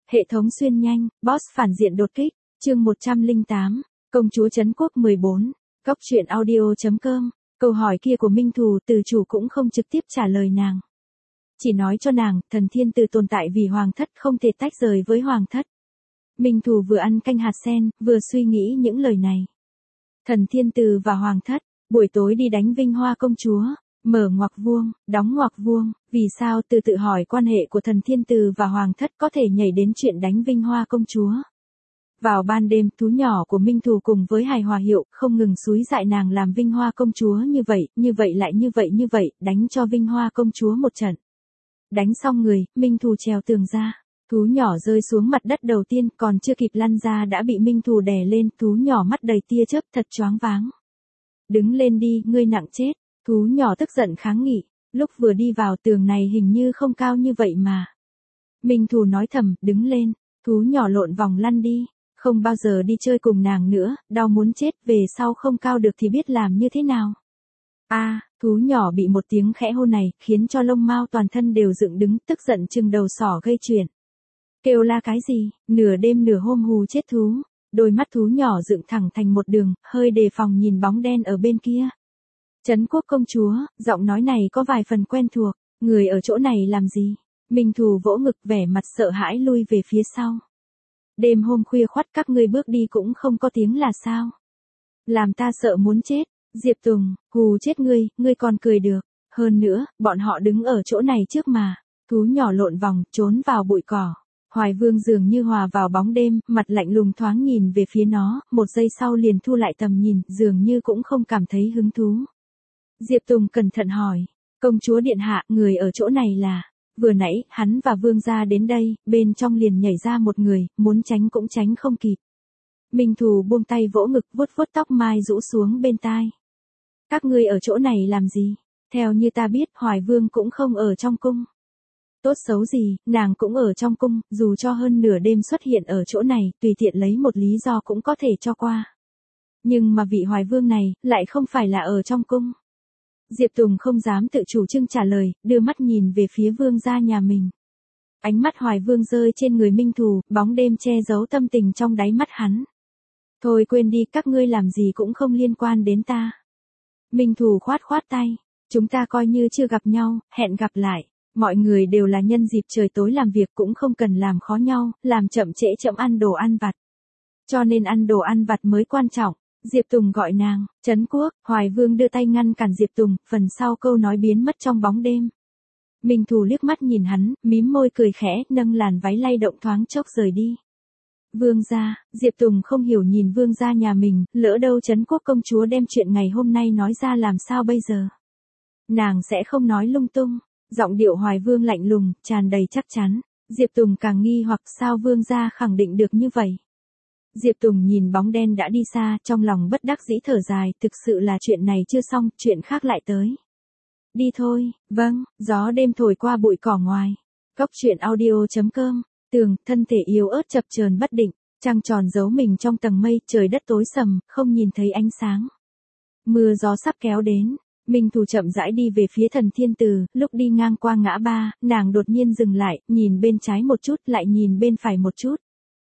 Hệ thống xuyên nhanh, boss phản diện đột kích, chương 108, công chúa trấn quốc 14, Cóc truyện audio.com. Câu hỏi kia của Minh Thù từ chủ cũng không trực tiếp trả lời nàng. Chỉ nói cho nàng, thần thiên tử tồn tại vì hoàng thất không thể tách rời với hoàng thất. Minh Thù vừa ăn canh hạt sen, vừa suy nghĩ những lời này. Thần thiên tử và hoàng thất, buổi tối đi đánh Vinh Hoa công chúa, mở ngoặc vuông, đóng ngoặc vuông, vì sao tự hỏi quan hệ của thần thiên tử và hoàng thất có thể nhảy đến chuyện đánh Vinh Hoa công chúa. Vào ban đêm, thú nhỏ của Minh Thù cùng với Hài Hòa Hiệu không ngừng xúi dại nàng làm Vinh Hoa công chúa như vậy lại như vậy, đánh cho Vinh Hoa công chúa một trận. Đánh xong người, Minh Thù trèo tường ra. Thú nhỏ rơi xuống mặt đất đầu tiên, còn chưa kịp lăn ra đã bị Minh Thù đè lên, thú nhỏ mắt đầy tia chớp thật choáng váng. Đứng lên đi, ngươi nặng chết, thú nhỏ tức giận kháng nghị, lúc vừa đi vào tường này hình như không cao như vậy mà. Minh Thù nói thầm, đứng lên, thú nhỏ lộn vòng lăn đi, không bao giờ đi chơi cùng nàng nữa, đau muốn chết, về sau không cao được thì biết làm như thế nào. Thú nhỏ bị một tiếng khẽ hôn này, khiến cho lông mao toàn thân đều dựng đứng, tức giận chừng đầu sỏ gây chuyện. Kêu la cái gì, nửa đêm nửa hôm hù chết thú, đôi mắt thú nhỏ dựng thẳng thành một đường, hơi đề phòng nhìn bóng đen ở bên kia. Trấn quốc công chúa, giọng nói này có vài phần quen thuộc, người ở chỗ này làm gì? Minh Thù vỗ ngực vẻ mặt sợ hãi lui về phía sau. Đêm hôm khuya khoắt các ngươi bước đi cũng không có tiếng là sao? Làm ta sợ muốn chết, Diệp Tùng, hù chết ngươi còn cười được, hơn nữa, bọn họ đứng ở chỗ này trước mà, thú nhỏ lộn vòng, trốn vào bụi cỏ. Hoài Vương dường như hòa vào bóng đêm, mặt lạnh lùng thoáng nhìn về phía nó, một giây sau liền thu lại tầm nhìn, dường như cũng không cảm thấy hứng thú. Diệp Tùng cẩn thận hỏi, công chúa điện hạ, người ở chỗ này là, vừa nãy, hắn và Vương gia đến đây, bên trong liền nhảy ra một người, muốn tránh cũng tránh không kịp. Minh Thù buông tay vỗ ngực vuốt vuốt tóc mai rũ xuống bên tai. Các ngươi ở chỗ này làm gì? Theo như ta biết, Hoài Vương cũng không ở trong cung. Tốt xấu gì, nàng cũng ở trong cung, dù cho hơn nửa đêm xuất hiện ở chỗ này, tùy tiện lấy một lý do cũng có thể cho qua. Nhưng mà vị Hoài Vương này, lại không phải là ở trong cung. Diệp Tùng không dám tự chủ trương trả lời, đưa mắt nhìn về phía Vương gia nhà mình. Ánh mắt Hoài Vương rơi trên người Minh Thù, bóng đêm che giấu tâm tình trong đáy mắt hắn. Thôi quên đi, các ngươi làm gì cũng không liên quan đến ta. Minh Thù khoát tay, chúng ta coi như chưa gặp nhau, hẹn gặp lại. Mọi người đều là nhân dịp trời tối làm việc cũng không cần làm khó nhau, làm chậm trễ chậm ăn đồ ăn vặt. Cho nên ăn đồ ăn vặt mới quan trọng. Diệp Tùng gọi nàng, Trấn quốc, Hoài Vương đưa tay ngăn cản Diệp Tùng, phần sau câu nói biến mất trong bóng đêm. Minh Thù liếc mắt nhìn hắn, mím môi cười khẽ, nâng làn váy lay động thoáng chốc rời đi. Vương gia, Diệp Tùng không hiểu nhìn Vương gia nhà mình, lỡ đâu Trấn quốc công chúa đem chuyện ngày hôm nay nói ra làm sao bây giờ. Nàng sẽ không nói lung tung. Giọng điệu Hoài Vương lạnh lùng, tràn đầy chắc chắn. Diệp Tùng càng nghi hoặc sao Vương gia khẳng định được như vậy. Diệp Tùng nhìn bóng đen đã đi xa, trong lòng bất đắc dĩ thở dài, thực sự là chuyện này chưa xong, chuyện khác lại tới. Đi thôi, vâng, gió đêm thổi qua bụi cỏ ngoài. Cóc truyện audio.com, tường, thân thể yếu ớt chập chờn bất định, trăng tròn giấu mình trong tầng mây, trời đất tối sầm, không nhìn thấy ánh sáng. Mưa gió sắp kéo đến. Minh Thù chậm rãi đi về phía thần thiên tử, lúc đi ngang qua ngã ba, nàng đột nhiên dừng lại, nhìn bên trái một chút, lại nhìn bên phải một chút.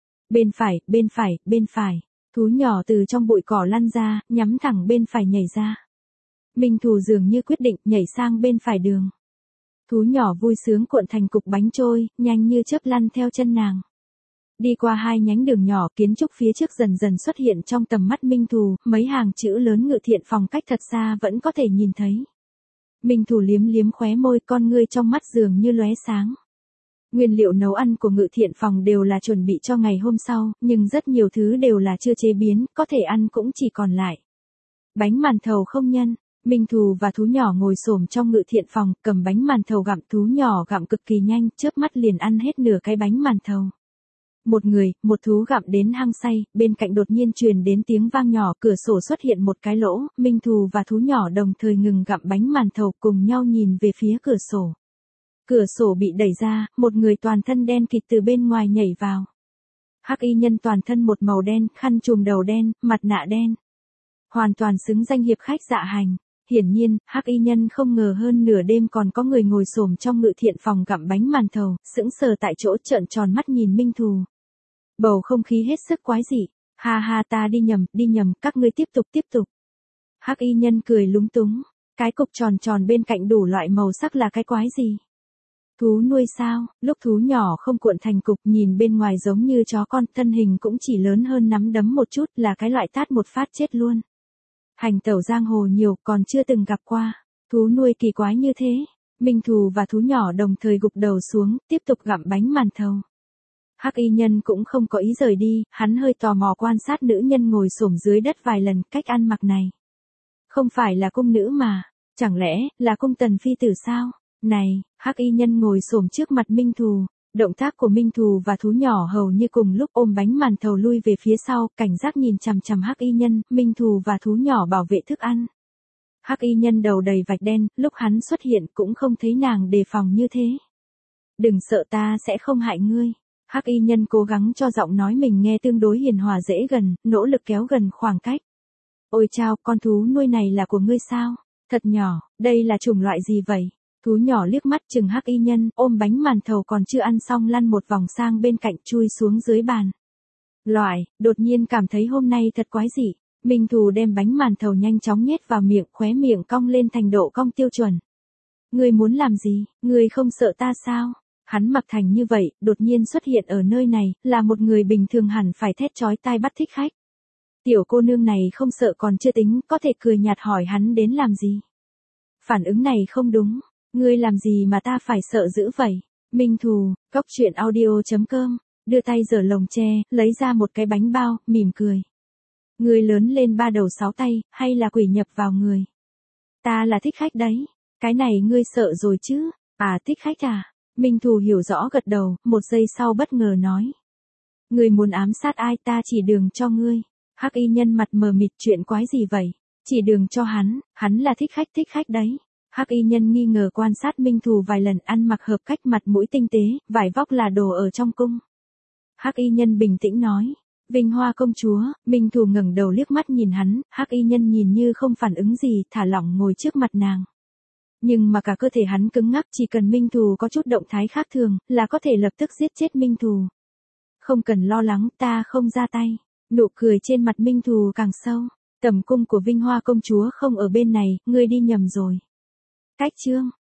Bên phải, thú nhỏ từ trong bụi cỏ lăn ra, nhắm thẳng bên phải nhảy ra. Minh Thù dường như quyết định nhảy sang bên phải đường. Thú nhỏ vui sướng cuộn thành cục bánh trôi, nhanh như chớp lăn theo chân nàng. Đi qua hai nhánh đường nhỏ, kiến trúc phía trước dần dần xuất hiện trong tầm mắt Minh Thù, mấy hàng chữ lớn Ngự Thiện Phòng cách thật xa vẫn có thể nhìn thấy. Minh Thù liếm khóe môi, con ngươi trong mắt dường như lóe sáng. Nguyên liệu nấu ăn của Ngự Thiện Phòng đều là chuẩn bị cho ngày hôm sau, nhưng rất nhiều thứ đều là chưa chế biến, có thể ăn cũng chỉ còn lại bánh màn thầu không nhân. Minh Thù và thú nhỏ ngồi xổm trong Ngự Thiện Phòng, cầm bánh màn thầu gặm, thú nhỏ gặm cực kỳ nhanh, chớp mắt liền ăn hết nửa cái bánh màn thầu. Một thú gặm đến hăng say, bên cạnh đột nhiên truyền đến tiếng vang nhỏ, cửa sổ xuất hiện một cái lỗ, Minh Thù và thú nhỏ đồng thời ngừng gặm bánh màn thầu, cùng nhau nhìn về phía cửa sổ. Cửa sổ bị đẩy ra, một người toàn thân đen kịt từ bên ngoài nhảy vào. Hắc y nhân toàn thân một màu đen, khăn trùm đầu đen, mặt nạ đen. Hoàn toàn xứng danh hiệp khách dạ hành. Hiển nhiên, Hắc Y Nhân không ngờ hơn nửa đêm còn có người ngồi xổm trong ngự thiện phòng gặm bánh màn thầu, sững sờ tại chỗ trợn tròn mắt nhìn Minh Thù. Bầu không khí hết sức quái dị. Ha ha, ta đi nhầm, các ngươi tiếp tục. Hắc Y Nhân cười lúng túng. Cái cục tròn tròn bên cạnh đủ loại màu sắc là cái quái gì? Thú nuôi sao? Lúc thú nhỏ không cuộn thành cục nhìn bên ngoài giống như chó con, thân hình cũng chỉ lớn hơn nắm đấm một chút, là cái loại tát một phát chết luôn. Hành tẩu giang hồ nhiều còn chưa từng gặp qua. Thú nuôi kỳ quái như thế. Minh Thù và thú nhỏ đồng thời gục đầu xuống, tiếp tục gặm bánh màn thầu. Hắc Y Nhân cũng không có ý rời đi, hắn hơi tò mò quan sát nữ nhân ngồi xổm dưới đất vài lần, cách ăn mặc này. Không phải là cung nữ mà, chẳng lẽ là cung tần phi tử sao? Này, Hắc Y Nhân ngồi xổm trước mặt Minh Thù, động tác của Minh Thù và thú nhỏ hầu như cùng lúc ôm bánh màn thầu lui về phía sau, cảnh giác nhìn chằm chằm Hắc Y Nhân, Minh Thù và thú nhỏ bảo vệ thức ăn. Hắc Y Nhân đầu đầy vạch đen, lúc hắn xuất hiện cũng không thấy nàng đề phòng như thế. Đừng sợ, ta sẽ không hại ngươi. Hắc Y Nhân cố gắng cho giọng nói mình nghe tương đối hiền hòa dễ gần, nỗ lực kéo gần khoảng cách. Ôi chao, con thú nuôi này là của ngươi sao? Thật nhỏ, đây là chủng loại gì vậy? Thú nhỏ liếc mắt chừng Hắc Y Nhân, ôm bánh màn thầu còn chưa ăn xong lăn một vòng sang bên cạnh chui xuống dưới bàn. Đột nhiên cảm thấy hôm nay thật quái dị. Minh Thù đem bánh màn thầu nhanh chóng nhét vào miệng, khóe miệng cong lên thành độ cong tiêu chuẩn. Ngươi muốn làm gì? Ngươi không sợ ta sao? Hắn mặc thành như vậy, đột nhiên xuất hiện ở nơi này, là một người bình thường hẳn phải thét chói tai bắt thích khách. Tiểu cô nương này không sợ còn chưa tính, có thể cười nhạt hỏi hắn đến làm gì. Phản ứng này không đúng, ngươi làm gì mà ta phải sợ dữ vậy? Minh Thù, coctruyện.audio.com, đưa tay giở lồng tre, lấy ra một cái bánh bao, mỉm cười. Ngươi lớn lên 3 đầu 6 tay, hay là quỷ nhập vào người? Ta là thích khách đấy, cái này ngươi sợ rồi chứ? À, thích khách à? Minh Thù hiểu rõ gật đầu, một giây sau bất ngờ nói. Ngươi muốn ám sát ai, ta chỉ đường cho ngươi. Hắc Y Nhân mặt mờ mịt, chuyện quái gì vậy? Chỉ đường cho hắn là thích khách đấy. Hắc Y Nhân nghi ngờ quan sát Minh Thù vài lần, ăn mặc hợp cách, mặt mũi tinh tế, vải vóc là đồ ở trong cung. Hắc Y Nhân bình tĩnh nói. Vinh Hoa công chúa. Minh Thù ngẩng đầu liếc mắt nhìn hắn, Hắc Y Nhân nhìn như không phản ứng gì, thả lỏng ngồi trước mặt nàng. Nhưng mà cả cơ thể hắn cứng ngắc, chỉ cần Minh Thù có chút động thái khác thường, là có thể lập tức giết chết Minh Thù. Không cần lo lắng, ta không ra tay. Nụ cười trên mặt Minh Thù càng sâu. Tầm cung của Vinh Hoa công chúa không ở bên này, ngươi đi nhầm rồi. Cách chương.